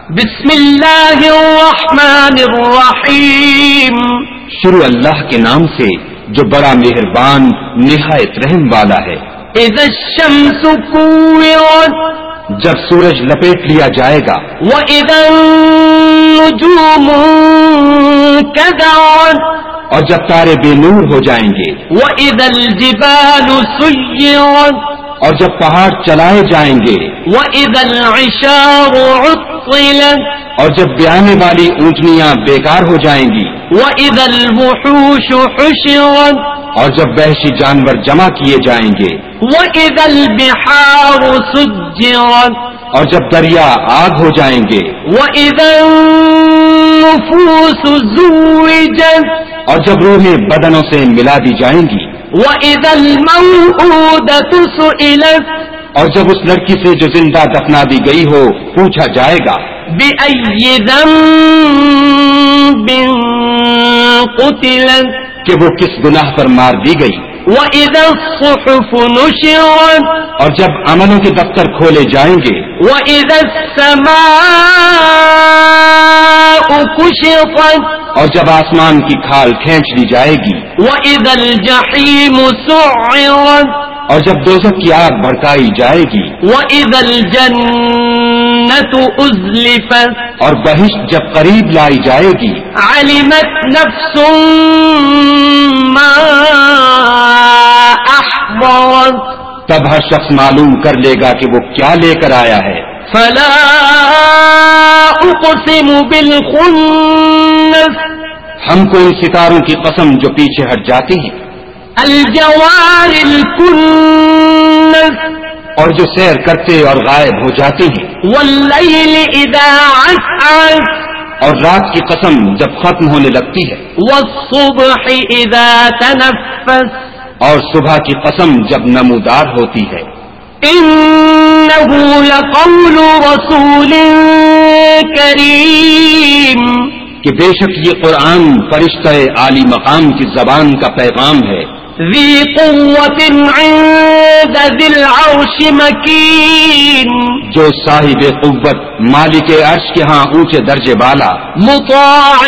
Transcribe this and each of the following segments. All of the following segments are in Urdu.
بسم اللہ الرحمن الرحیم، شروع اللہ کے نام سے جو بڑا مہربان نہایت رحم والا ہے۔ اذا الشمس كورت، جب سورج لپیٹ لیا جائے گا۔ وَإِذَا النُّجُومُ كَدَرت، اور جب تارے بے نور ہو جائیں گے۔ وَإِذَا الْجِبَالُ سُيِّرَتْ، اور جب پہاڑ چلائے جائیں گے۔ وَإِذَا الْعِشَارُ عُطِّلَتْ، اور جب بیانے والی اونٹنیاں بیکار ہو جائیں گی۔ وَإِذَا الْوُحُوشُ حُشِرَتْ، اور جب وحشی جانور جمع کیے جائیں گے۔ وَإِذَا الْبِحَارُ سُجِّرَتْ، اور جب دریا آگ ہو جائیں گے۔ وَإِذَا النُّفُوسُ زُوِّجَتْ، اور جب روحیں بدنوں سے ملا دی جائیں گی۔ وَإِذَا الْمَوْءُودَةُ سُئِلَتْ، اور جب اس لڑکی سے جو زندہ دفنا دی گئی ہو پوچھا جائے گا۔ بِأَيِّ ذَنبٍ قُتِلَتْ، کہ وہ کس گناہ پر مار دی گئی۔ وَإِذَا الصُّحُفُ نُشِرَتْ، اور جب عملوں کے دفتر کھولے جائیں گے۔ وَإِذَا السَّمَاءُ كُشِطَتْ، اور جب آسمان کی کھال کھینچ لی جائے گی۔ وَإِذَا الْجَحِيمُ سُعِّرَتْ، اور جب دوزخ کی آگ بھڑکائی جائے گی۔ وَإِذَا الْجَنَّةُ أُزْلِفَتْ، اور بہشت جب قریب لائی جائے گی۔ عَلِمَتْ نَفْسٌ مَّا أَحْضَرَتْ، تب ہر شخص معلوم کر لے گا کہ وہ کیا لے کر آیا ہے۔ فَلَا أُقْسِمُ بِالْخُنَّسِ، ہم کو ان ستاروں کی قسم جو پیچھے ہٹ جاتی ہیں۔ الْجَوَارِ الْكُنَّسِ، اور جو سیر کرتے اور غائب ہو جاتے ہیں۔ وَاللَّيْلِ إِذَا عَسْعَسَ، اور رات کی قسم جب ختم ہونے لگتی ہے۔ وَالصُّبْحِ إِذَا تَنَفَّسَ، اور صبح کی قسم جب نمودار ہوتی ہے۔ إِنَّهُ لَقَوْلُ رَسُولٍ كَرِيمٍ، کہ بے شک یہ قرآن فرشتہ عالی مقام کی زبان کا پیغام ہے۔ ذِي قُوَّةٍ عِندَ ذِي الْعَرْشِ مَكِينٍ، جو صاحب قوت مالک عرش کے ہاں اونچے درجے بالا۔ مُطَاعٍ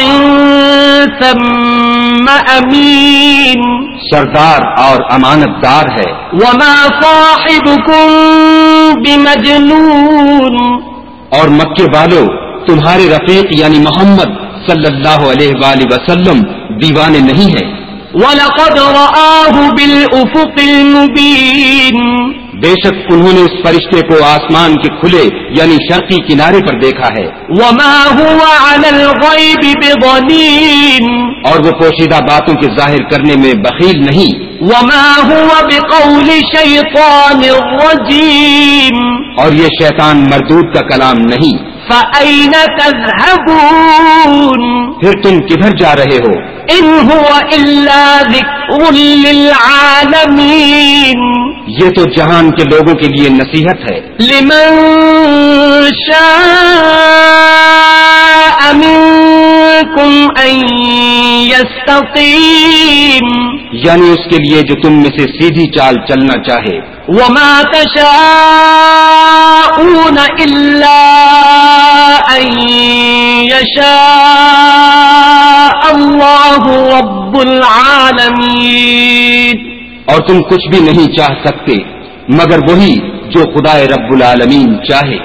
ثَمَّ أَمِينٍ، سردار اور امانت دار ہے۔ وَمَا صَاحِبُكُم بِمَجْنُونٍ، اور مکے والو تمہارے رفیق یعنی محمد صلی اللہ علیہ وآلہ وسلم دیوانے نہیں ہے۔ وَلَقَدْ رَآهُ بِالْأُفُقِ الْمُبِينِ، بے شک انہوں نے اس فرشتے کو آسمان کے کھلے یعنی شرقی کنارے پر دیکھا ہے۔ وَمَا هُوَ عَلَى الْغَيْبِ بِضَنِينٍ، اور وہ پوشیدہ باتوں کے ظاہر کرنے میں بخیل نہیں۔ وَمَا هُوَ بِقَوْلِ شَيْطَانٍ رَّجِيمٍ، اور یہ شیطان مردود کا کلام نہیں۔ فَأَيْنَ تَذْهَبُونَ، پھر تم کدھر جا رہے ہو؟ إِنْ هُوَ إِلَّا ذِكْرٌ لِّلْعَالَمِينَ، یہ تو جہان کے لوگوں کے لیے نصیحت ہے. لمن شاء منكم ان يستقيم، یعنی اس کے لیے جو تم میں سے سیدھی چال چلنا چاہے. وما تشاءون الا ان يشاء الله رب العالمين، اور تم کچھ بھی نہیں چاہ سکتے مگر وہی جو خدائے رب العالمین چاہے.